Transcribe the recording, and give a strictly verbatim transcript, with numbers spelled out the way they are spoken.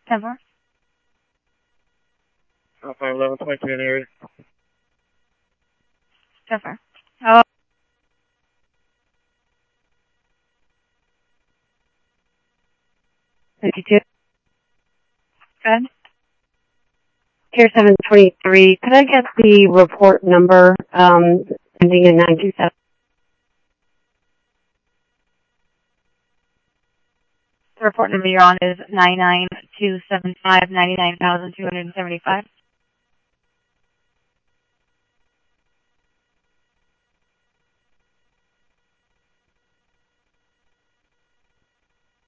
ten four. Alpha eleven twenty-two in the area. ten four. Hello? fifty-two. Good. Pier seven twenty-three. Could I get the report number um, ending in nine two seven? The report number you're on is nine nine two seven five nine nine thousand two hundred seventy five.